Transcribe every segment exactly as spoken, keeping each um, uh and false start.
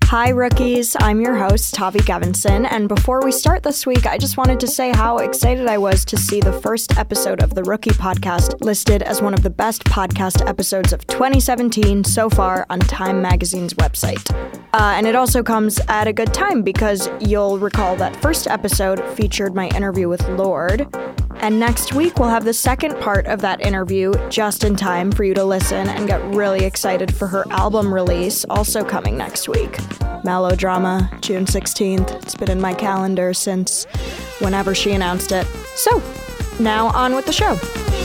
Hi, rookies. I'm your host, Tavi Gevinson, and before we start this week, I just wanted to say how excited I was to see the first episode of the Rookie Podcast listed as one of the best podcast episodes of twenty seventeen so far on Time Magazine's website. Uh, and it also comes at a good time because you'll recall that first episode featured my interview with Lorde, and next week we'll have the second part of that interview just in time for you to listen and get really excited for her album release, also coming next week. Melodrama, June sixteenth. It's been in my calendar since whenever she announced it. So, now on with the show.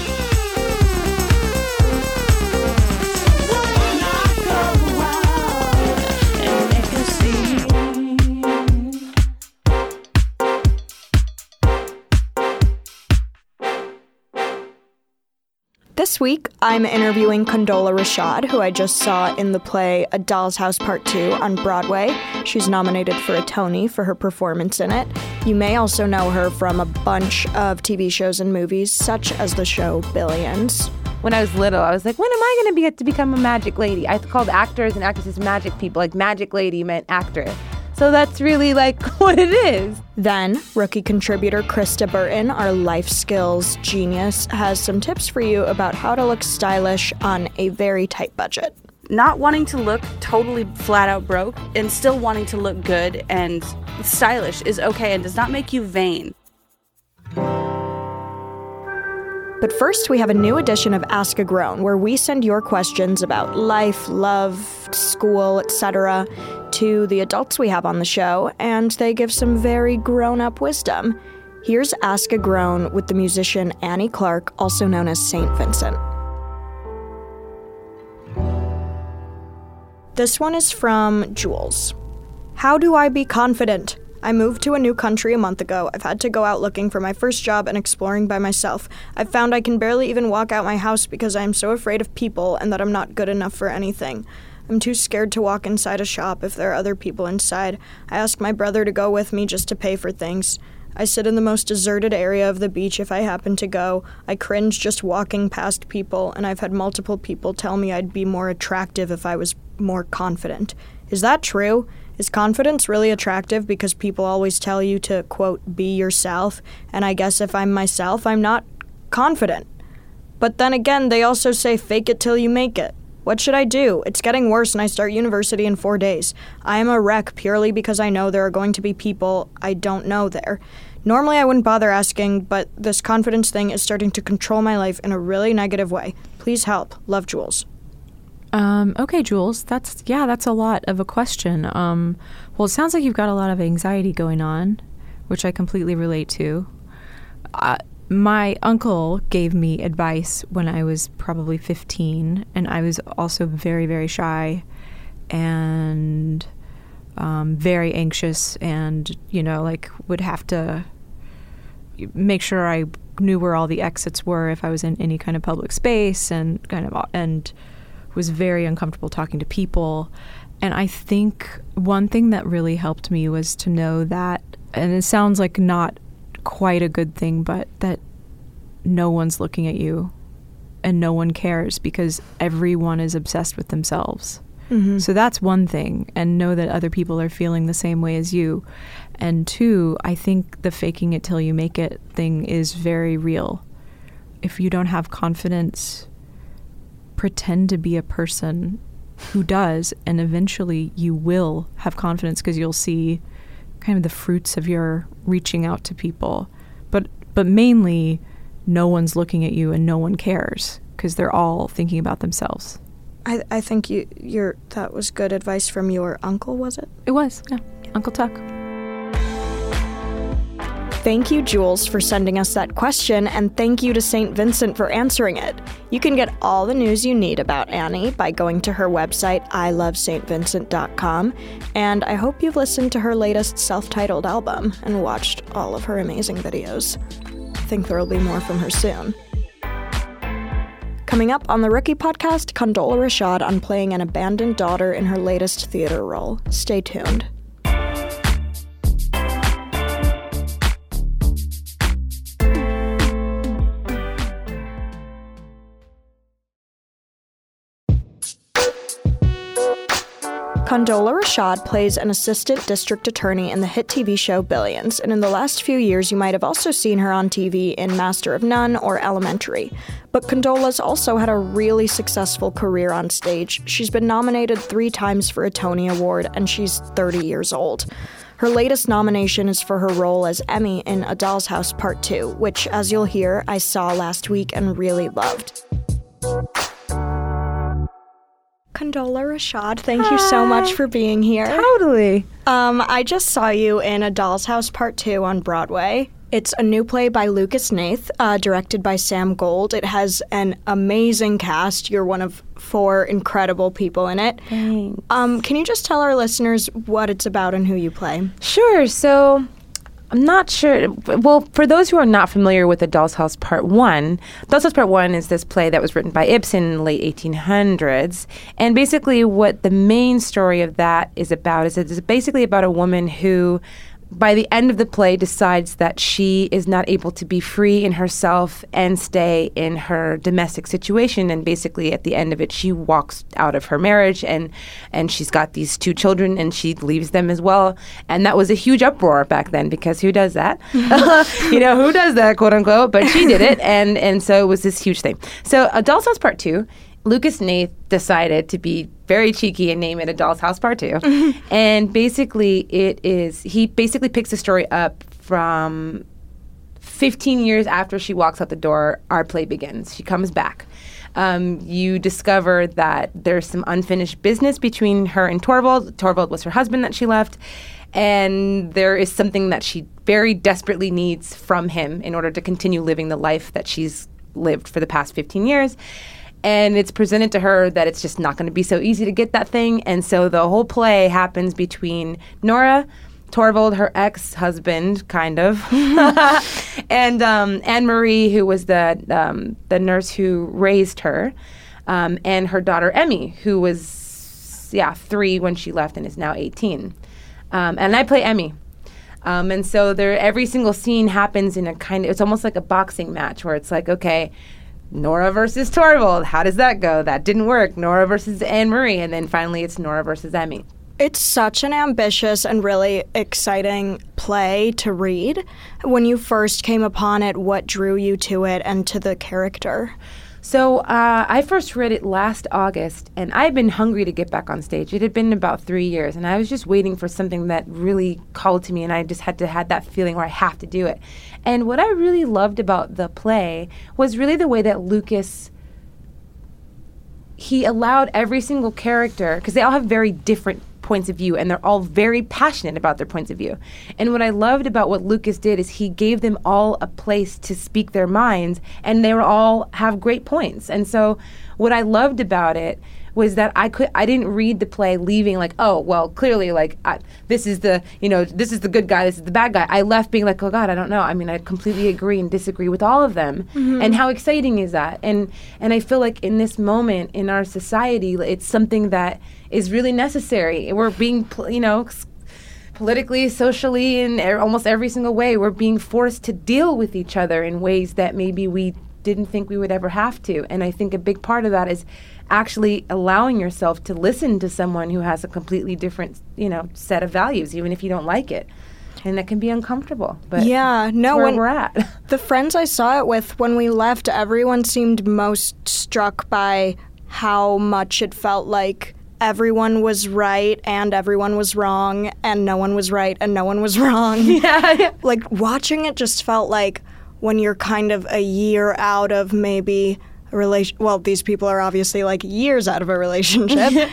This week, I'm interviewing Condola Rashad, who I just saw in the play A Doll's House Part two on Broadway. She's nominated for a Tony for her performance in it. You may also know her from a bunch of T V shows and movies, such as the show Billions. When I was little, I was like, when am I going to be to become a magic lady? I called actors and actresses magic people, like magic lady meant actress. So that's really like what it is. Then, rookie contributor Krista Burton, our life skills genius, has some tips for you about how to look stylish on a very tight budget. Not wanting to look totally flat out broke and still wanting to look good and stylish is okay and does not make you vain. But first, we have a new edition of Ask a Grown, where we send your questions about life, love, school, et cetera to the adults we have on the show, and they give some very grown-up wisdom. Here's Ask a Grown with the musician Annie Clark, also known as Saint Vincent. This one is from Jules. How do I be confident? I moved to a new country a month ago. I've had to go out looking for my first job and exploring by myself. I've found I can barely even walk out my house because I am so afraid of people and that I'm not good enough for anything. I'm too scared to walk inside a shop if there are other people inside. I ask my brother to go with me just to pay for things. I sit in the most deserted area of the beach if I happen to go. I cringe just walking past people, and I've had multiple people tell me I'd be more attractive if I was more confident. Is that true? Is confidence really attractive because people always tell you to, quote, be yourself? And I guess if I'm myself, I'm not confident. But then again, they also say fake it till you make it. What should I do? It's getting worse and I start university in four days. I am a wreck purely because I know there are going to be people I don't know there. Normally I wouldn't bother asking, but this confidence thing is starting to control my life in a really negative way. Please help. Love, Jules. Um, okay, Jules, that's, yeah, that's a lot of a question. Um, well, it sounds like you've got a lot of anxiety going on, which I completely relate to. Uh, my uncle gave me advice when I was probably fifteen, and I was also very, very shy and um, very anxious and, you know, like would have to make sure I knew where all the exits were if I was in any kind of public space and kind of, and was very uncomfortable talking to people. And I think one thing that really helped me was to know that, and it sounds like not quite a good thing, but that no one's looking at you and no one cares because everyone is obsessed with themselves. Mm-hmm. So that's one thing, and know that other people are feeling the same way as you. And two, I think the faking it till you make it thing is very real. If you don't have confidence, pretend to be a person who does, and eventually you will have confidence because you'll see kind of the fruits of your reaching out to people. But but mainly, no one's looking at you and no one cares because they're all thinking about themselves. I I think you your that was good advice from your uncle, was it? It was, yeah. Uncle Tuck. Thank you, Jules, for sending us that question, and thank you to Saint Vincent for answering it. You can get all the news you need about Annie by going to her website, I love saint vincent dot com, and I hope you've listened to her latest self-titled album and watched all of her amazing videos. I think there will be more from her soon. Coming up on the Rookie Podcast, Condola Rashad on playing an abandoned daughter in her latest theater role. Stay tuned. Condola Rashad plays an assistant district attorney in the hit T V show Billions, and in the last few years you might have also seen her on T V in Master of None or Elementary. But Condola's also had a really successful career on stage. She's been nominated three times for a Tony Award, and she's thirty years old. Her latest nomination is for her role as Emmy in A Doll's House Part two, which, as you'll hear, I saw last week and really loved. Condola Rashad, thank you so much for being here. Totally. Um, I just saw you in A Doll's House Part two on Broadway. It's a new play by Lucas Hnath, uh, directed by Sam Gold. It has an amazing cast. You're one of four incredible people in it. Thanks. Um, can you just tell our listeners what it's about and who you play? Sure. So I'm not sure. Well, for those who are not familiar with A Doll's House Part one, Doll's House Part one is this play that was written by Ibsen in the late eighteen hundreds. And basically what the main story of that is about is it's basically about a woman who, by the end of the play, decides that she is not able to be free in herself and stay in her domestic situation. And basically, at the end of it, she walks out of her marriage, and and she's got these two children, and she leaves them as well. And that was a huge uproar back then, because who does that? you know, who does that, quote unquote? But she did it, and and so it was this huge thing. So, A Doll's House Part Two. Lucas Hnath decided to be very cheeky and name it A Doll's House Part two. Mm-hmm. And basically it is, he basically picks the story up from fifteen years after she walks out the door, our play begins. She comes back. Um, you discover that there's some unfinished business between her and Torvald. Torvald was her husband that she left. And there is something that she very desperately needs from him in order to continue living the life that she's lived for the past fifteen years. And it's presented to her that it's just not going to be so easy to get that thing. And so the whole play happens between Nora, Torvald, her ex-husband, kind of, and um, Anne-Marie, who was the um, the nurse who raised her, um, and her daughter, Emmy, who was, yeah, three when she left and is now eighteen. Um, and I play Emmy. Um, and so there, every single scene happens in a kind of, it's almost like a boxing match where it's like, okay, Nora versus Torvald. How does that go? That didn't work. Nora versus Anne-Marie. And then finally it's Nora versus Emmy. It's such an ambitious and really exciting play to read. When you first came upon it, what drew you to it and to the character? So uh, I first read it last August, and I've been hungry to get back on stage. It had been about three years, and I was just waiting for something that really called to me, and I just had to have that feeling where I have to do it. And what I really loved about the play was really the way that Lucas, he allowed every single character, because they all have very different points of view, and they're all very passionate about their points of view. And what I loved about what Lucas did is he gave them all a place to speak their minds, and they were all have great points. And so what I loved about it was that I could I didn't read the play leaving like, oh, well, clearly, like, I, this is the, you know, this is the good guy, this is the bad guy. I left being like, oh, God, I don't know. I mean, I completely agree and disagree with all of them. Mm-hmm. And how exciting is that? And and I feel like in this moment in our society, it's something that is really necessary. We're being, you know, politically, socially, in er- almost every single way, we're being forced to deal with each other in ways that maybe we didn't think we would ever have to. And I think a big part of that is actually allowing yourself to listen to someone who has a completely different, you know, set of values, even if you don't like it. And that can be uncomfortable, but yeah, no, that's where when we're at. The friends I saw it with, when we left, everyone seemed most struck by how much it felt like everyone was right and everyone was wrong, and no one was right and no one was wrong. Yeah, yeah. Like, watching it just felt like when you're kind of a year out of maybe a relation. Well, these people are obviously like years out of a relationship,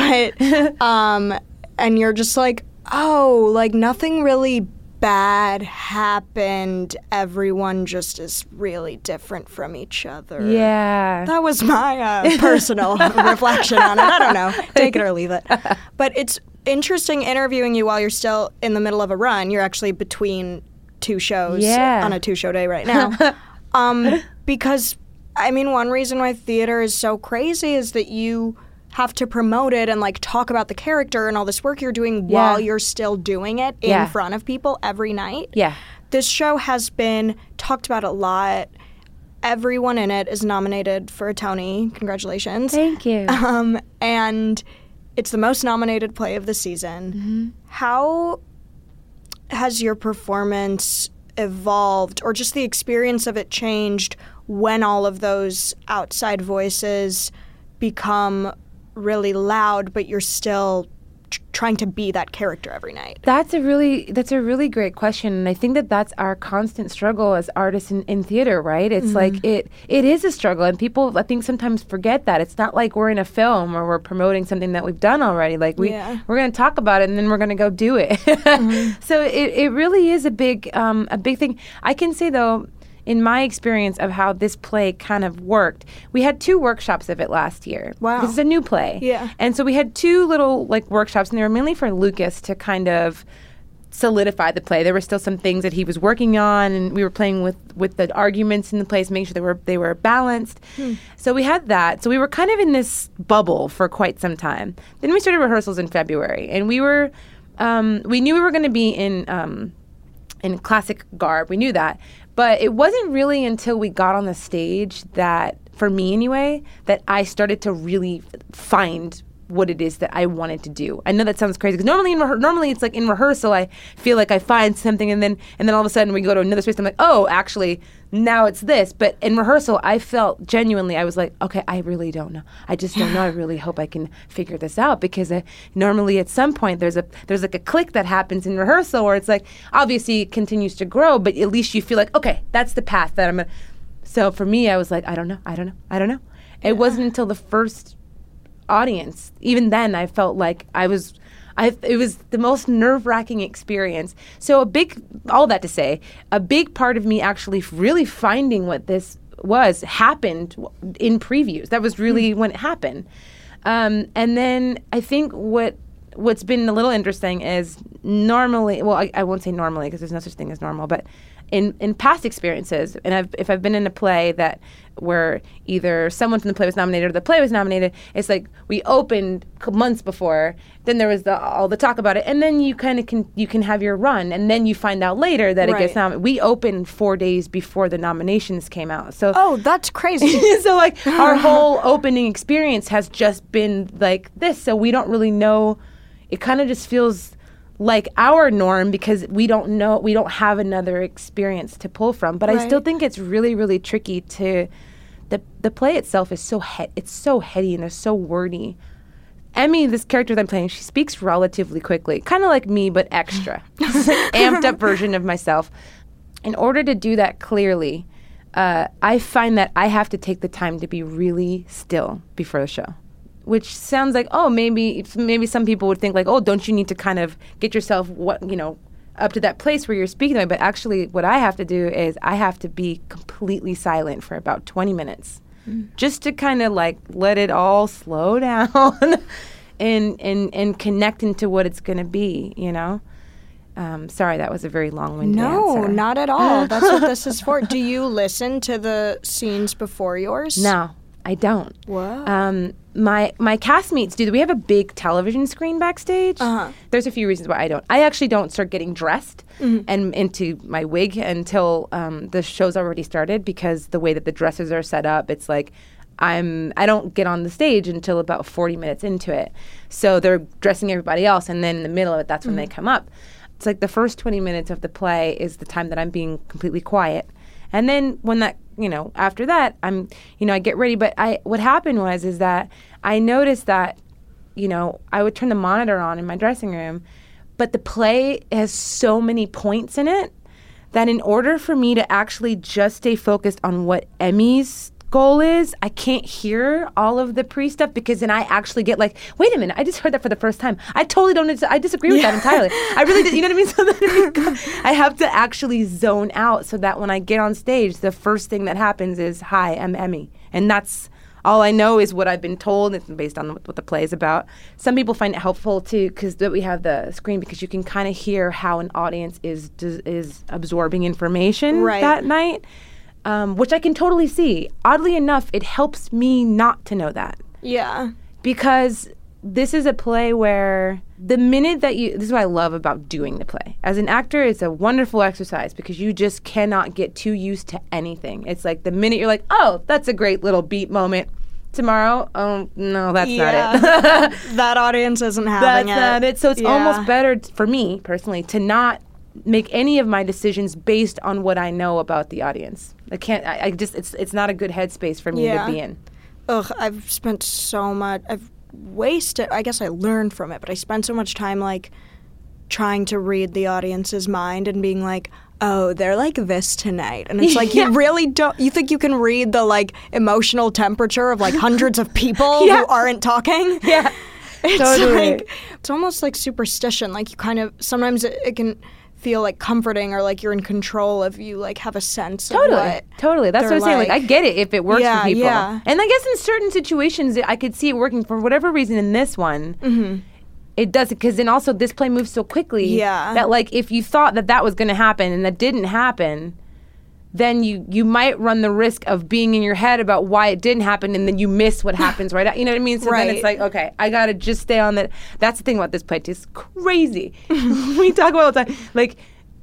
but um, and you're just like, oh, like nothing really bad happened. Everyone just is really different from each other. Yeah. That was my uh, personal reflection on it. I don't know. Take it or leave it. But it's interesting interviewing you while you're still in the middle of a run. You're actually between two shows yeah. on a two-show day right now. um, because, I mean, one reason why theater is so crazy is that you have to promote it and like talk about the character and all this work you're doing yeah. while you're still doing it in yeah. front of people every night. Yeah. This show has been talked about a lot. Everyone in it is nominated for a Tony. Congratulations. Thank you. Um, and It's the most nominated play of the season. Mm-hmm. How has your performance evolved, or just the experience of it changed when all of those outside voices become really loud, but you're still tr- trying to be that character every night? That's a really that's a really great question, and I think that that's our constant struggle as artists in, in theater, right? It's Mm-hmm. like it it is a struggle, and people I think sometimes forget that it's not like we're in a film or we're promoting something that we've done already. Like we Yeah. we're going to talk about it and then we're going to go do it. Mm-hmm. So it it really is a big um, a big thing. I can say though, in my experience of how this play kind of worked, we had two workshops of it last year. Wow. This is a new play. Yeah. And so we had two little like workshops, and they were mainly for Lucas to kind of solidify the play. There were still some things that he was working on, and we were playing with, with the arguments in the plays, making sure they were they were balanced. Hmm. So we had that. So we were kind of in this bubble for quite some time. Then we started rehearsals in February, and we were um, we knew we were going to be in um, in classic garb. We knew that. But it wasn't really until we got on the stage that, for me anyway, that I started to really f- find what it is that I wanted to do. I know that sounds crazy because normally, in rehe- normally it's like in rehearsal, I feel like I find something, and then and then all of a sudden we go to another space. I'm like, oh, actually, now it's this. But in rehearsal, I felt genuinely, I was like, okay, I really don't know. I just don't know. I really hope I can figure this out, because uh, normally at some point there's a there's like a click that happens in rehearsal where it's like, obviously it continues to grow, but at least you feel like, okay, that's the path that I'm gonna. So for me, I was like, I don't know, I don't know, I don't know. It wasn't until the first audience, even then, I felt like I was. I, it was the most nerve-wracking experience. So a big, all that to say, a big part of me actually really finding what this was happened in previews. That was really when it happened. Um, and then I think what what's been a little interesting is normally, well, I, I won't say normally because there's no such thing as normal, but in, in past experiences, and I've, if I've been in a play that where either someone from the play was nominated or the play was nominated, it's like we opened c- months before, then there was the, all the talk about it, and then you kind of can you can have your run, and then you find out later that Right. it gets nominated. We opened four days before the nominations came out, so Oh, that's crazy. so like our whole opening experience has just been like this, so we don't really know. It kind of just feels like our norm because we don't know, we don't have another experience to pull from. But I Right. still think it's really, really tricky to. The the play itself is so he- it's so heady and it's so wordy. Emmy, this character that I'm playing, she speaks relatively quickly, kind of like me, but extra. It's an amped up version of myself. In order to do that clearly, uh, I find that I have to take the time to be really still before the show, which sounds like, oh, maybe maybe some people would think like, oh, don't you need to kind of get yourself what you know up to that place where you're speaking to me? But actually, what I have to do is I have to be completely silent for about twenty minutes. Just to kind of like let it all slow down and and and connect into what it's going to be, you know. Um, sorry, that was a very long-winded No, answer. not at all. That's what this is for. Do you listen to the scenes before yours? No, I don't. Whoa. Um, my my castmates do. We have a big television screen backstage. Uh-huh. There's a few reasons why I don't. I actually don't start getting dressed Mm-hmm. and into my wig until um, the show's already started, because the way that the dresses are set up, it's like I'm I don't get on the stage until about forty minutes into it. So they're dressing everybody else, and then in the middle of it, that's when they come up. It's like the first twenty minutes of the play is the time that I'm being completely quiet. And then when that, you know, after that, I'm, you know, I get ready. But I, what happened was, is that I noticed that, you know, I would turn the monitor on in my dressing room, but the play has so many points in it that in order for me to actually just stay focused on what Emmy's goal is, I can't hear all of the pre stuff, because then I actually get like, wait a minute, I just heard that for the first time. I totally don't, dis- I disagree with that entirely. I really, did, you know what I mean? So that it becomes, I have to actually zone out so that when I get on stage, the first thing that happens is, hi, I'm Emmy. And that's all I know is what I've been told. It's based on what the play is about. Some people find it helpful too, because that we have the screen, because you can kind of hear how an audience is is absorbing information Right. that night. Um, which I can totally see. Oddly enough, it helps me not to know that, Yeah. because this is a play where the minute that you, this is what I love about doing the play. As an actor, it's a wonderful exercise because you just cannot get too used to anything. It's like the minute you're like, oh, that's a great little beat moment, tomorrow. Oh, no, that's Yeah. not it. That audience isn't That's having it. not it. So it's Yeah. almost better t- for me personally to not make any of my decisions based on what I know about the audience. I can't. I, I just. It's it's not a good headspace for me Yeah. to be in. Ugh, I've spent so much. I've wasted. I guess I learned from it, but I spent so much time like trying to read the audience's mind and being like, oh, they're like this tonight. And it's like, Yeah. you really don't, you think you can read the like emotional temperature of like hundreds of people Yeah. who aren't talking? Yeah. It's Totally. like, it's almost like superstition. Like you kind of, sometimes it, it can feel like comforting or like you're in control if you like have a sense of Totally, what totally. That's what they're I'm saying. Like, I get it if it works Yeah, for people. yeah. And I guess in certain situations, I could see it working for whatever reason. In this one, Mm-hmm. it doesn't. Because then also this play moves so quickly Yeah. that like if you thought that that was going to happen and that didn't happen, then you you might run the risk of being in your head about why it didn't happen, and then you miss what happens right. You know what I mean? So then it's Right. like, okay, I got to just stay on that. That's the thing about this play. It's crazy. We talk about it all the time. Like,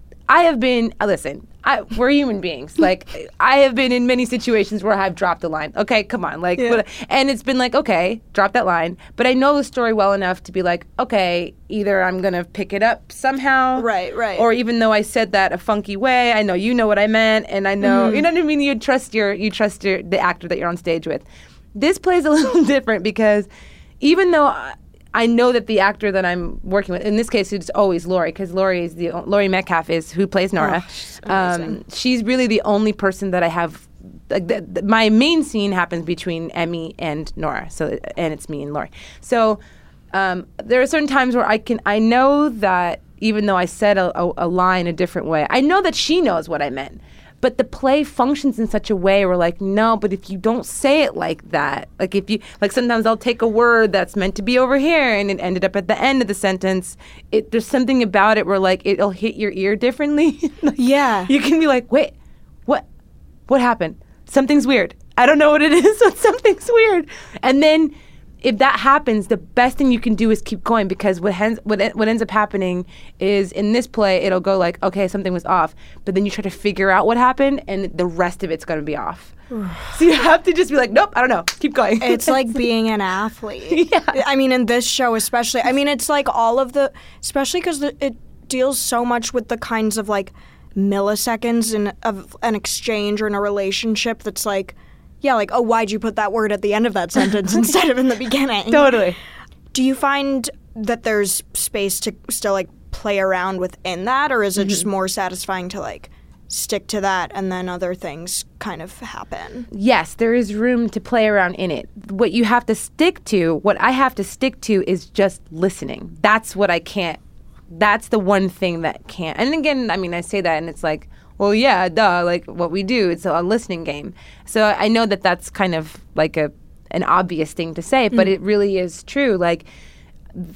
I have been, uh, listen, I, we're human beings. Like, I have been in many situations where I've dropped a line. Okay, come on. Like, Yeah. what, and it's been like, okay, drop that line. But I know the story well enough to be like, okay, either I'm going to pick it up somehow. Right, right. Or even though I said that a funky way, I know you know what I meant. And I know, Mm-hmm. you know what I mean? You trust your, you trust your, the actor that you're on stage with. This plays a little different because even though I, I know that the actor that I'm working with, in this case, it's always Laurie, because Laurie is the Laurie Metcalf is who plays Nora. Oh, she's um, amazing. she's really the only person that I have. Like the, the, my main scene happens between Emmy and Nora, so and it's me and Laurie. So um, there are certain times where I can I know that even though I said a, a, a line a different way, I know that she knows what I meant. But the play functions in such a way where, like, no, but if you don't say it like that, like if you, like sometimes I'll take a word that's meant to be over here and it ended up at the end of the sentence. It, there's something about it where, like, it'll hit your ear differently. Like, Yeah. you can be like, wait, what, what happened? Something's weird. I don't know what it is, but something's weird. And then if that happens, the best thing you can do is keep going, because what, hens- what, e- what ends up happening is in this play, it'll go like, okay, something was off. But then you try to figure out what happened, and the rest of it's going to be off. So you have to just be like, nope, I don't know. Keep going. It's like being an athlete. Yeah. I mean, in this show especially. I mean, it's like all of the, especially because it deals so much with the kinds of like milliseconds in of an exchange or in a relationship that's like, yeah, like, oh, why'd you put that word at the end of that sentence instead of in the beginning? Totally. Do you find that there's space to still like play around within that, or is it just more satisfying to like stick to that and then other things kind of happen? Yes, there is room to play around in it. What you have to stick to, what I have to stick to is just listening. That's what I can't, that's the one thing that can't. And again, I mean, I say that and it's like, well, yeah, duh, like what we do, it's a listening game. So I know that that's kind of like a an obvious thing to say, but it really is true. Like, th-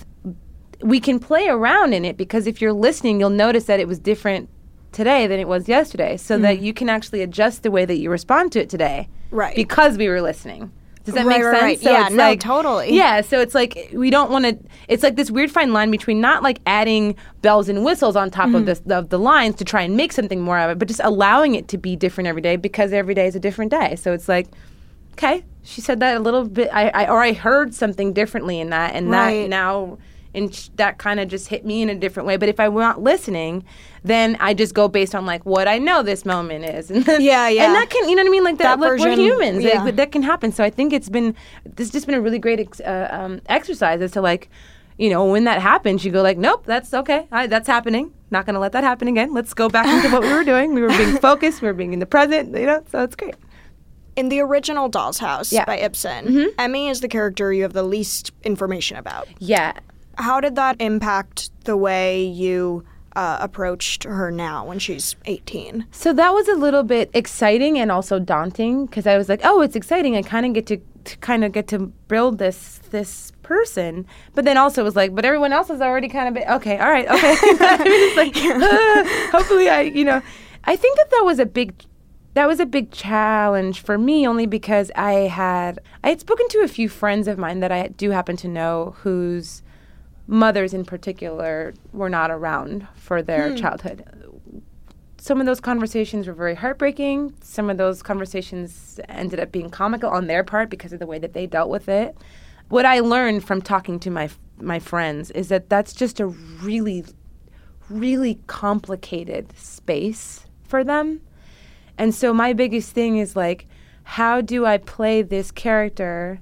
we can play around in it because if you're listening, you'll notice that it was different today than it was yesterday, so that you can actually adjust the way that you respond to it today. Right. Because we were listening. Does that Right, make right, sense? right. So Yeah, it's no, like, totally. Yeah, so it's like we don't want to. It's like this weird fine line between not like adding bells and whistles on top Mm-hmm. of this of the lines to try and make something more of it, but just allowing it to be different every day because every day is a different day. So it's like, okay, she said that a little bit, I, I or I heard something differently in that, and Right. that now. And sh- that kind of just hit me in a different way. But if I'm not listening, then I just go based on like what I know this moment is. And then- Yeah, yeah. And that can, you know what I mean? Like that, That look, we're version, humans. Like, yeah. that can happen. So I think it's been, this has just been a really great ex- uh, um, exercise as to like, you know, when that happens, you go like, nope, that's okay. I, that's happening. Not going to let that happen again. Let's go back into what we were doing. We were being focused. We were being in the present, you know, so it's great. In the original Doll's House Yeah. by Ibsen, Emmy is the character you have the least information about. Yeah. How did that impact the way you uh, approached her now when she's eighteen? So that was a little bit exciting and also daunting because I was like, oh, it's exciting. I kind of get to, to kind of get to build this this person. But then also it was like, but everyone else has already kind of been, okay, all right, okay. I mean, it's like, uh, hopefully I, you know, I think that that was a big, that was a big challenge for me only because I had, I had spoken to a few friends of mine that I do happen to know whose mothers in particular were not around for their childhood. some of those conversations were very heartbreaking. Some of those conversations ended up being comical on their part because of the way that they dealt with it. What I learned from talking to my my friends is that that's just a really, really complicated space for them. And so my biggest thing is like, how do I play this character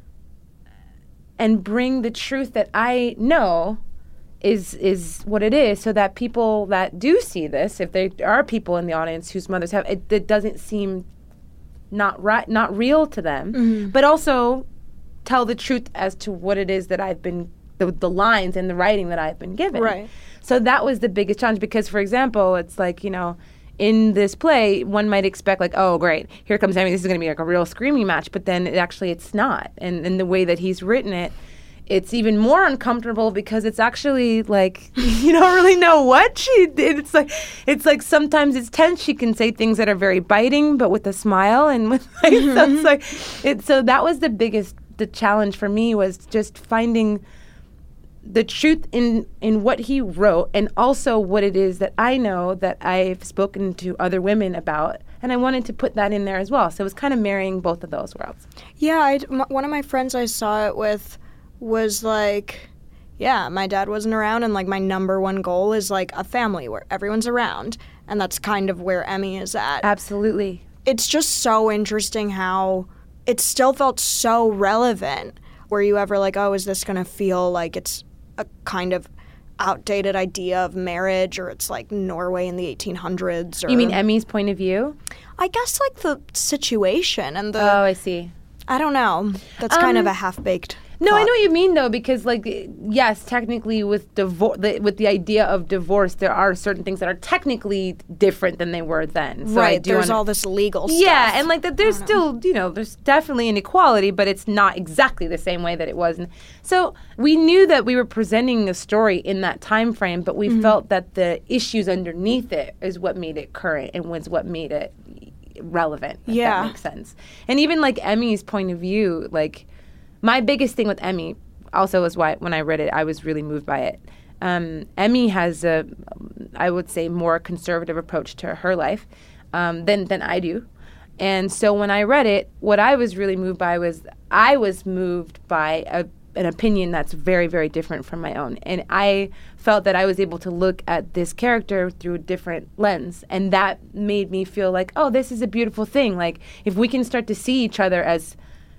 and bring the truth that I know is is what it is, so that people that do see this, if there are people in the audience whose mothers have, it, it doesn't seem not right, not real to them, mm-hmm. but also tell the truth as to what it is that I've been, the, the lines and the writing that I've been given. Right. So that was the biggest challenge because, for example, it's like, you know, in this play, one might expect like, oh, great, here comes Emmy, this is going to be like a real screaming match, but then it actually it's not. And in the way that he's written it, it's even more uncomfortable because it's actually like you don't really know what she did. It's like it's like sometimes it's tense. She can say things that are very biting, but with a smile and with like, mm-hmm. so it's like it. So that was the biggest the challenge for me was just finding the truth in in what he wrote and also what it is that I know that I've spoken to other women about. And I wanted to put that in there as well. So it was kind of marrying both of those worlds. Yeah, I'd, m- one of my friends I saw it with was like, yeah, my dad wasn't around, and like my number one goal is like a family where everyone's around, and that's kind of where Emmy is at. Absolutely. It's just so interesting how it still felt so relevant. Were you ever like, oh, is this going to feel like it's a kind of outdated idea of marriage, or it's like Norway in the eighteen hundreds? Or, you mean Emmy's point of view? I guess like the situation and the... Oh, I see. I don't know. That's um, kind of a half-baked... No, thought. I know what you mean, though, because, like, yes, technically with divor- the, with the idea of divorce, there are certain things that are technically different than they were then. So right, I do there's wanna, all this legal stuff. Yeah, and, like, that there's still, you know, there's definitely inequality, but it's not exactly the same way that it was. And so we knew that we were presenting a story in that time frame, but we mm-hmm. felt that the issues underneath it is what made it current and was what made it relevant, if yeah. that makes sense. And even, like, Emmy's point of view, like... My biggest thing with Emmy also was why when I read it, I was really moved by it. Um, Emmy has a, I would say, more conservative approach to her life um, than than I do. And so when I read it, what I was really moved by was I was moved by a, an opinion that's very, very different from my own. And I felt that I was able to look at this character through a different lens. And that made me feel like, oh, this is a beautiful thing. Like, if we can start to see each other as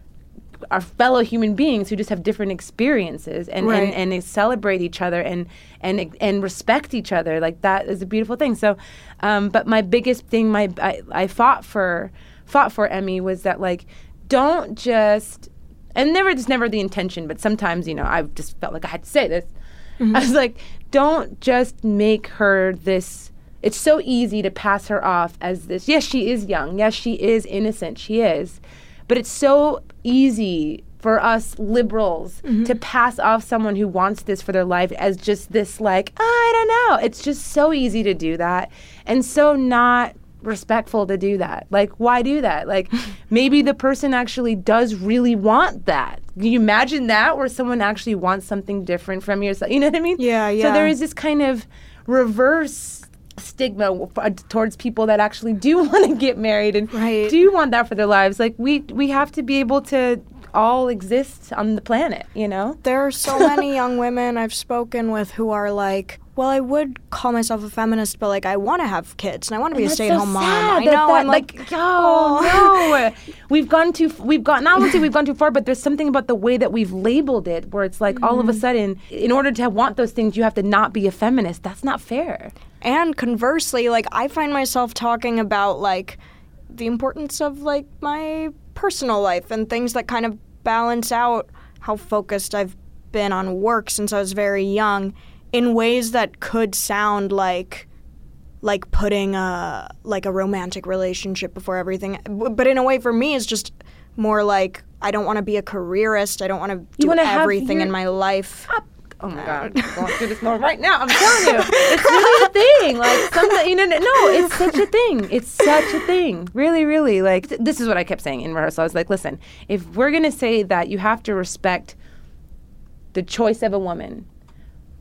our fellow human beings who just have different experiences and, right. and, and they celebrate each other and, and and respect each other, like that is a beautiful thing. So, um, but my biggest thing, my I, I fought for fought for Emmy was that like don't just and never it's never the intention, but sometimes you know I just felt like I had to say this. Mm-hmm. I was like, don't just make her this. It's so easy to pass her off as this. Yes, she is young. Yes, she is innocent. She is. But it's so easy for us liberals mm-hmm. to pass off someone who wants this for their life as just this, like, I don't know. It's just so easy to do that and so not respectful to do that. Like, why do that? Like, maybe the person actually does really want that. Can you imagine that where someone actually wants something different from yourself? You know what I mean? Yeah, yeah. So there is this kind of reverse stigma f- towards people that actually do want to get married and right. do want that for their lives. Like we we have to be able to all exist on the planet, you know? There are so many young women I've spoken with who are like, well, I would call myself a feminist, but like I want to have kids and I want to be and a stay-at-home so mom. I know. that, I'm like, like oh no, we've gone too. We've gone. Not only we've gone too far, but there's something about the way that we've labeled it, where it's like mm-hmm. all of a sudden, in order to want those things, you have to not be a feminist. That's not fair. And conversely, like I find myself talking about like the importance of like my personal life and things that kind of balance out how focused I've been on work since I was very young in ways that could sound like like putting a like a romantic relationship before everything, but in a way for me it's just more like I don't want to be a careerist. I don't want to do everything in my life. Up. Oh my God, I'm going through this more right now. I'm telling you, it's really a thing. Like, some, you know, no, it's such a thing. It's such a thing. Really, really. Like, th- this is what I kept saying in rehearsal. I was like, listen, if we're going to say that you have to respect the choice of a woman,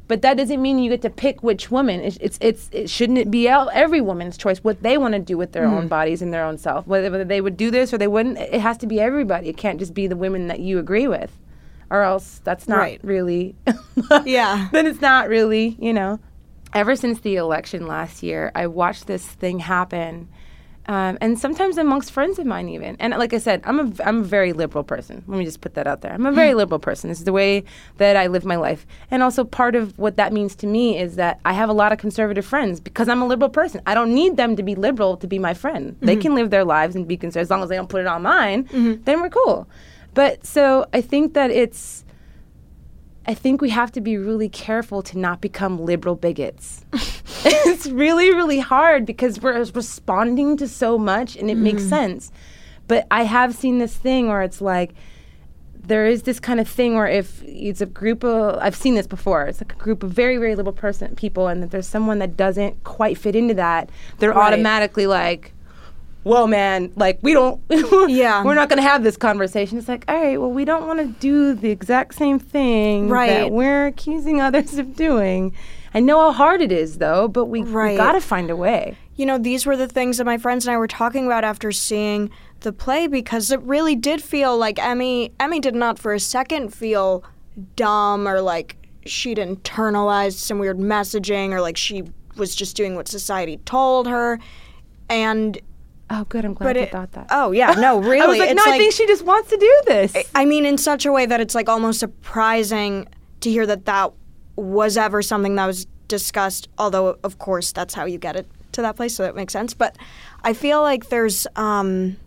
But that doesn't mean you get to pick which woman. It's, it's, it's it shouldn't it be el- every woman's choice what they want to do with their Mm-hmm. own bodies and their own self, whether, whether they would do this or they wouldn't. It has to be everybody. It can't just be the women that you agree with, or else that's not Right. really. Yeah. Then it's not really, you know. Ever since the election last year, I watched this thing happen. Um, and sometimes amongst friends of mine even. And like I said, I'm a, I'm a very liberal person. Let me just put that out there. I'm a very liberal person. This is the way that I live my life. And also part of what that means to me is that I have a lot of conservative friends because I'm a liberal person. I don't need them to be liberal to be my friend. Mm-hmm. They can live their lives and be conservative. As long as they don't put it on mine, mm-hmm. then we're cool. But so I think that it's, I think we have to be really careful to not become liberal bigots. It's really, really hard because we're responding to so much and it mm-hmm. makes sense. But I have seen this thing where it's like, there is this kind of thing where if it's a group of, I've seen this before, it's like a group of very, very liberal person people, and that there's someone that doesn't quite fit into that, they're right. automatically like, whoa, man, like, we don't, yeah. we're not going to have this conversation. It's like, all right, well, we don't want to do the exact same thing right. that we're accusing others of doing. I know how hard it is, though, but we, right. we got to find a way. You know, these were the things that my friends and I were talking about after seeing the play, because it really did feel like Emmy, Emmy did not for a second feel dumb or like she'd internalized some weird messaging or like she was just doing what society told her. And oh, good. I'm glad you it, thought that. Oh, yeah. No, really. I was like, it's no, like, I think she just wants to do this. I mean, in such a way that it's like almost surprising to hear that that was ever something that was discussed, although, of course, that's how you get it to that place, so that makes sense. But I feel like there's, um,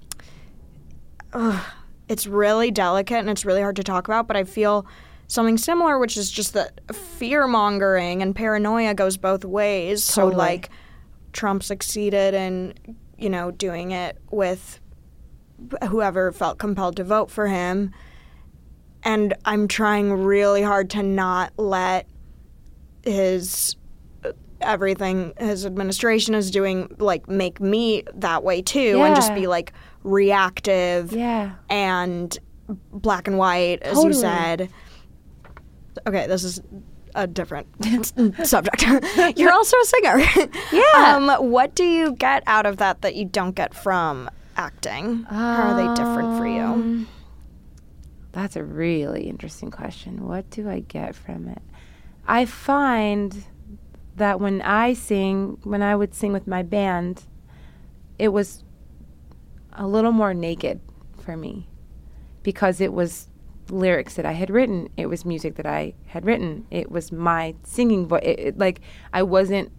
ugh, it's really delicate and it's really hard to talk about, but I feel something similar, which is just that fear-mongering and paranoia goes both ways. Totally. So, like, Trump succeeded in, you know, doing it with whoever felt compelled to vote for him. And I'm trying really hard to not let his everything his administration is doing like make me that way too, yeah. and just be like reactive yeah. and black and white, as totally. you said. Okay, this is a different subject. You're also a singer. Yeah. Um, what do you get out of that that you don't get from acting? How are they different for you? Um, That's a really interesting question. What do I get from it? I find that when I sing, when I would sing with my band, it was a little more naked for me because it was lyrics that I had written. It was music that I had written. It was my singing voice. It, it, like, I wasn't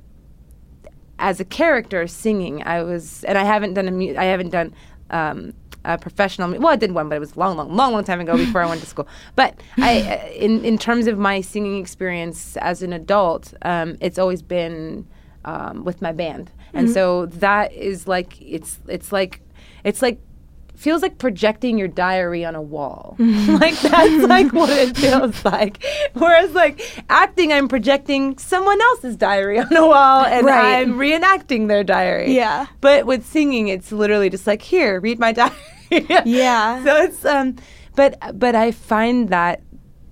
as a character singing. I was, and I haven't done a mu- I haven't done um, a professional. Well, I did one, but it was a long, long, long, long time ago before I went to school. But I, in in terms of my singing experience as an adult, um, it's always been um, with my band, and Mm-hmm. so that is like it's it's like it's like. feels like projecting your diary on a wall. Like, that's like what it feels like. Whereas, like, acting, I'm projecting someone else's diary on a wall and Right. I'm reenacting their diary. Yeah. But with singing, it's literally just like, here, read my diary. Yeah. So it's, um, but, but I find that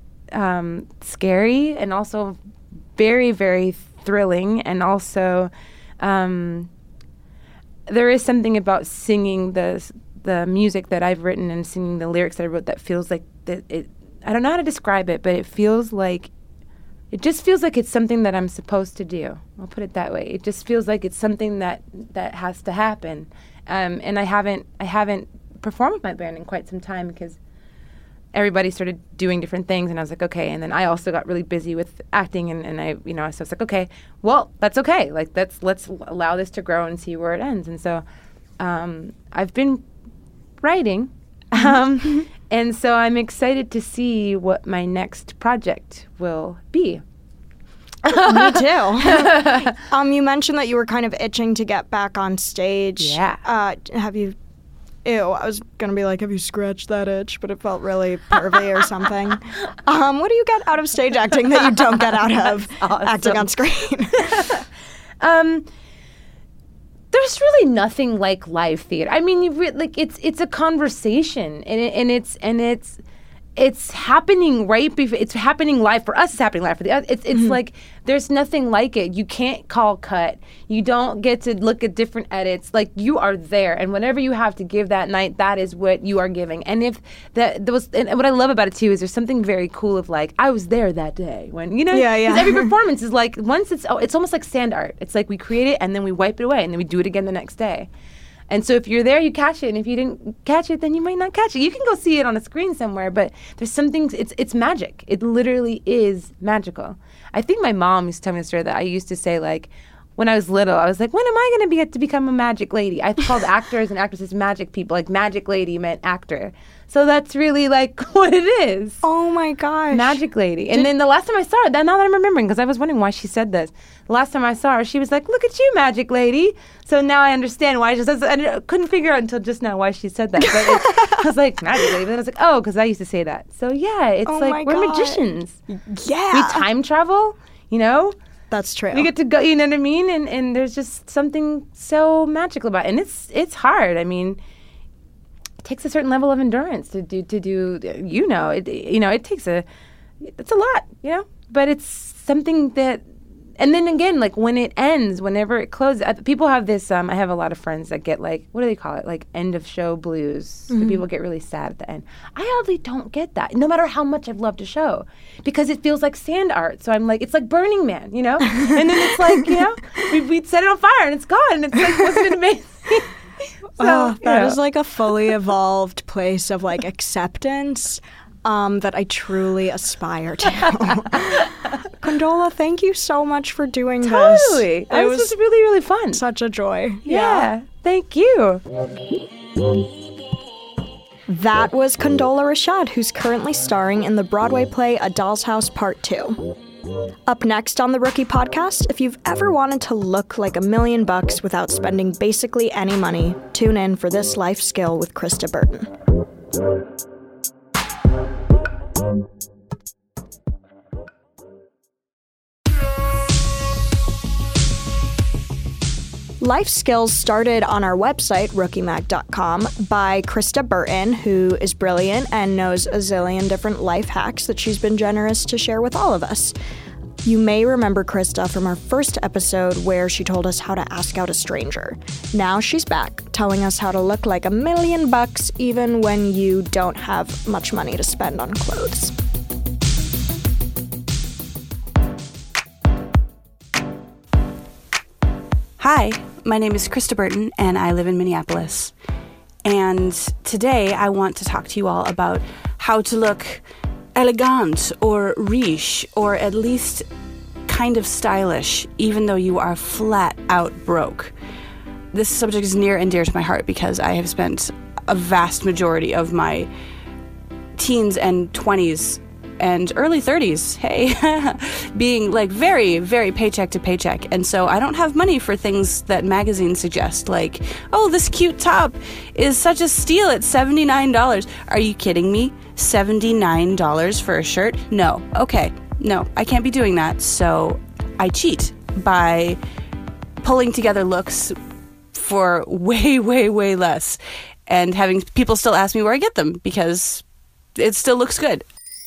um, scary and also very, very thrilling, and also um, there is something about singing the the music that I've written and singing the lyrics that I wrote that feels like that it I don't know how to describe it, but it feels like it just feels like it's something that I'm supposed to do. I'll put it that way. It just feels like it's something that that has to happen. Um, and I haven't I haven't performed with my band in quite some time because everybody started doing different things, and I was like, okay. And then I also got really busy with acting, and, and I, you know, so I was like, okay, well, that's okay. Like, let's let's allow this to grow and see where it ends. And so um, I've been writing, um, and so I'm excited to see what my next project will be. Me too. um, you mentioned that you were kind of itching to get back on stage. Yeah. Uh, have you? Ew, I was gonna be like, have you scratched that itch? But it felt really pervy or something. Um, what do you get out of stage acting that you don't get out of awesome. acting on screen? um, there's really nothing like live theater. I mean, you re- like it's it's a conversation, and it, and it's and it's it's happening right before, it's happening live for us, it's happening live for the other. It's, it's Mm-hmm. like, there's nothing like it. You can't call cut. You don't get to look at different edits. Like, you are there. And whatever you have to give that night, that is what you are giving. And if that, there was, and what I love about it too is there's something very cool of like, I was there that day when, you know, Yeah, yeah. 'cause every performance is like, once it's, oh, it's almost like sand art. It's like we create it and then we wipe it away and then we do it again the next day. And so if you're there, you catch it. And if you didn't catch it, then you might not catch it. You can go see it on a screen somewhere, but there's something, it's it's magic. It literally is magical. I think my mom used to tell me a story that I used to say, like, when I was little, I was like, when am I going to be to become a magic lady? I called actors and actresses magic people. Like, magic lady meant actor. So that's really, like, what it is. Oh, my gosh. Magic lady. And then the last time I saw her, that, now that I'm remembering, because I was wondering why she said this. The last time I saw her, she was like, look at you, magic lady. So now I understand why she says, I couldn't figure out until just now why she said that. But it, I was like, magic lady. But then I was like, oh, because I used to say that. So yeah, it's Oh my like, we're God. magicians. Yeah. We time travel, you know? That's true. We get to go, you know what I mean? And and there's just something so magical about it. And it's it's hard. I mean, it takes a certain level of endurance to do to do you know, it you know, it takes a it's a lot, you know? But it's something that, and then again, like when it ends, whenever it closes, uh, people have this um I have a lot of friends that get like, what do they call it? Like end of show blues. Mm-hmm. People get really sad at the end. I oddly don't get that, no matter how much I've loved a show, because it feels like sand art. So I'm like, it's like Burning Man, you know? And then it's like, you know, we we set it on fire and it's gone. And it's like, wasn't it amazing? So, Oh, you that know. is like a fully evolved place of like acceptance um, that I truly aspire to. Condola, thank you so much for doing this. Totally. It It was, was just really, really fun. such a joy. yeah. Thank you. That was Condola Rashad, who's currently starring in the Broadway play A Doll's House Part two. Up next on the Rookie Podcast, if you've ever wanted to look like a million bucks without spending basically any money, tune in for this life skill with Krista Burton. Life Skills started on our website, rookie mag dot com, by Krista Burton, who is brilliant and knows a zillion different life hacks that she's been generous to share with all of us. You may remember Krista from our first episode where she told us how to ask out a stranger. Now she's back, telling us how to look like a million bucks even when you don't have much money to spend on clothes. Hi, my name is Krista Burton, and I live in Minneapolis. And today I want to talk to you all about how to look elegant or riche, or at least kind of stylish, even though you are flat out broke. This subject is near and dear to my heart because I have spent a vast majority of my teens and twenties and early thirties, hey, being like very, very paycheck to paycheck. And so I don't have money for things that magazines suggest, like, oh, this cute top is such a steal at seventy-nine dollars. Are you kidding me? seventy-nine dollars for a shirt? No. Okay. No, I can't be doing that. So I cheat by pulling together looks for way, way, way less and having people still ask me where I get them because it still looks good.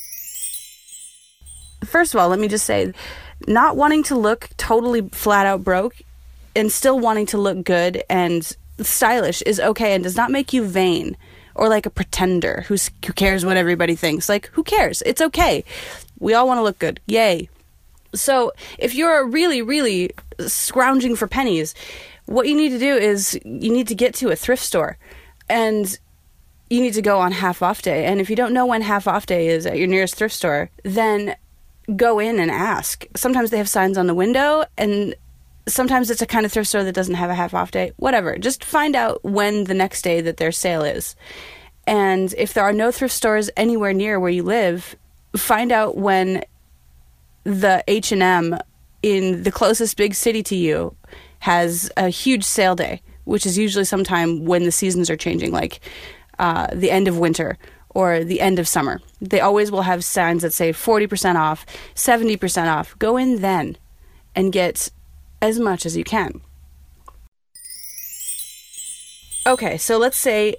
First of all, let me just say, not wanting to look totally flat out broke and still wanting to look good and stylish is okay and does not make you vain or like a pretender who's, who cares what everybody thinks. Like, who cares? It's okay. We all want to look good. Yay. So if you're really, really scrounging for pennies, what you need to do is you need to get to a thrift store and you need to go on half off day. And if you don't know when half off day is at your nearest thrift store, then go in and ask. Sometimes they have signs on the window, and sometimes it's a kind of thrift store that doesn't have a half off day. Whatever. Just find out when the next day that their sale is. And if there are no thrift stores anywhere near where you live, find out when the H and M in the closest big city to you has a huge sale day, which is usually sometime when the seasons are changing, like uh, the end of winter or the end of summer. They always will have signs that say forty percent off, seventy percent off. Go in then and get as much as you can. Okay, so let's say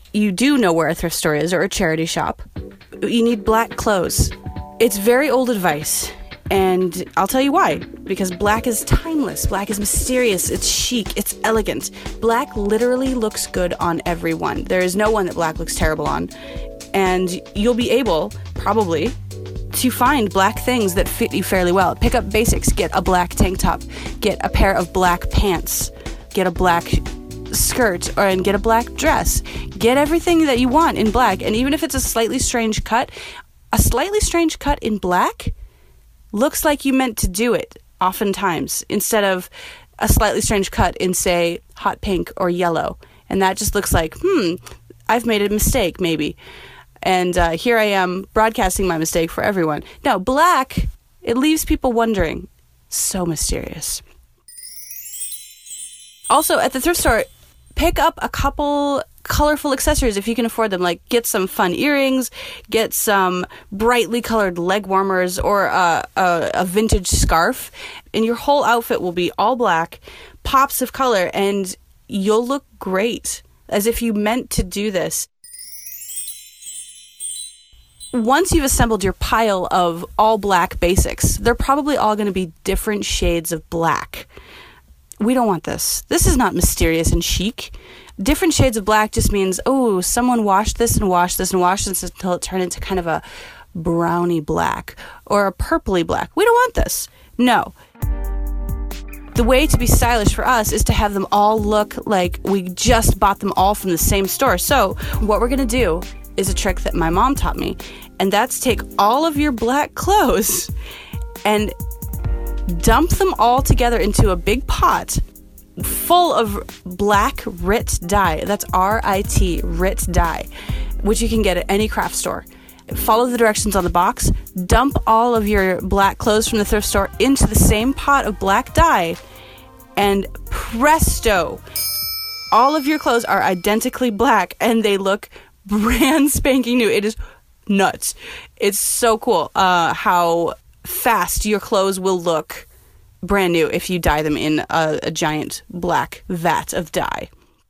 you do know where a thrift store is or a charity shop, you need black clothes. It's very old advice, and I'll tell you why. Because black is timeless, black is mysterious, it's chic, it's elegant. Black literally looks good on everyone. There is no one that black looks terrible on. And you'll be able, probably, to find black things that fit you fairly well. Pick up basics, get a black tank top, get a pair of black pants, get a black skirt, or and get a black dress. Get everything that you want in black, and even if it's a slightly strange cut, a slightly strange cut in black looks like you meant to do it oftentimes, instead of a slightly strange cut in, say, hot pink or yellow. And that just looks like, hmm, I've made a mistake, maybe. And uh, here I am broadcasting my mistake for everyone. No, black, it leaves people wondering. So mysterious. Also, at the thrift store, pick up a couple colorful accessories if you can afford them. Like, get some fun earrings, get some brightly colored leg warmers, or a, a, a vintage scarf, and your whole outfit will be all black, pops of color, and you'll look great, as if you meant to do this. Once you've assembled your pile of all black basics, they're probably all going to be different shades of black. We don't want this. This is not mysterious and chic. Different shades of black just means, oh, someone washed this and washed this and washed this until it turned into kind of a browny black or a purpley black. We don't want this. No. The way to be stylish for us is to have them all look like we just bought them all from the same store. So what we're going to do is a trick that my mom taught me, and that's take all of your black clothes and dump them all together into a big pot full of black R I T dye. That's R I T, R I T dye, which you can get at any craft store. Follow the directions on the box, dump all of your black clothes from the thrift store into the same pot of black dye, and presto, all of your clothes are identically black and they look brand spanking new. It is nuts. It's so cool uh, how fast your clothes will look brand new if you dye them in a, a giant black vat of dye.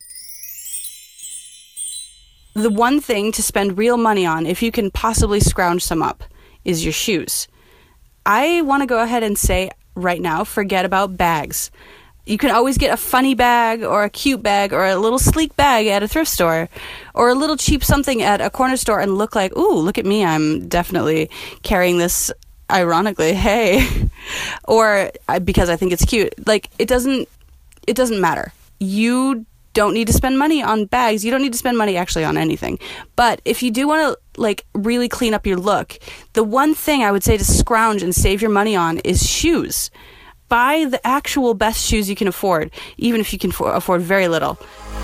The one thing to spend real money on, if you can possibly scrounge some up, is your shoes. I want to go ahead and say right now, forget about bags. You can always get a funny bag or a cute bag or a little sleek bag at a thrift store or a little cheap something at a corner store and look like, ooh, look at me, I'm definitely carrying this ironically, hey, or because I think it's cute. Like, it doesn't, it doesn't matter. You don't need to spend money on bags. You don't need to spend money actually on anything. But if you do want to like really clean up your look, the one thing I would say to scrounge and save your money on is shoes. Buy the actual best shoes you can afford, even if you can for- afford very little.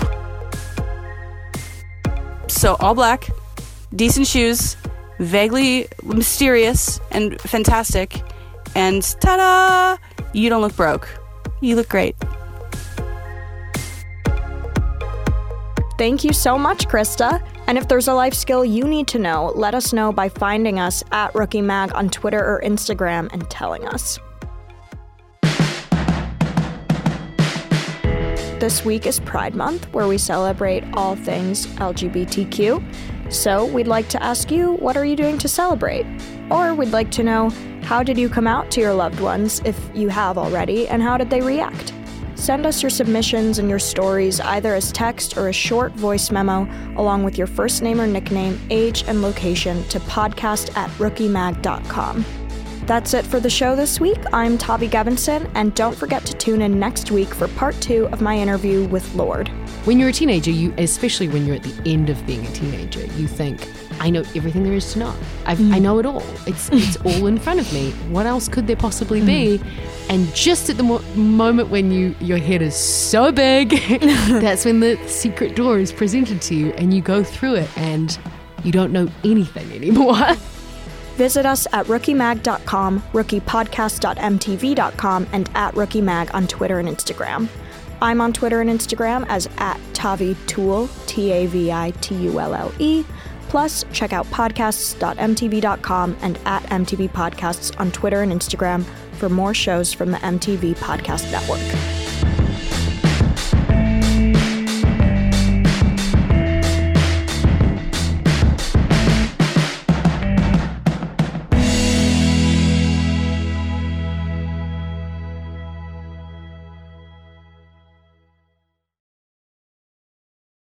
So all black, decent shoes, vaguely mysterious and fantastic, and ta-da! You don't look broke. You look great. Thank you so much, Krista. And if there's a life skill you need to know, let us know by finding us at Rookie Mag on Twitter or Instagram and telling us. This week is Pride Month, where we celebrate all things L G B T Q. So we'd like to ask you, what are you doing to celebrate? Or we'd like to know, how did you come out to your loved ones, if you have already, and how did they react? Send us your submissions and your stories either as text or a short voice memo, along with your first name or nickname, age, and location to podcast at rookie mag dot com. That's it for the show this week. I'm Tavi Gevinson, and don't forget to tune in next week for part two of my interview with Lorde. When you're a teenager, you, especially when you're at the end of being a teenager, you think, I know everything there is to know. I've, mm. I know it all. It's it's all in front of me. What else could there possibly be? Mm. And just at the mo- moment when you your head is so big, that's when the secret door is presented to you, and you go through it, and you don't know anything anymore. Visit us at rookie mag dot com, rookie podcast dot m t v dot com, and at rookiemag on Twitter and Instagram. I'm on Twitter and Instagram as at TaviTulle, T A V I T U L L E. Plus, check out podcasts dot m t v dot com and at M T V Podcasts on Twitter and Instagram for more shows from the M T V Podcast Network.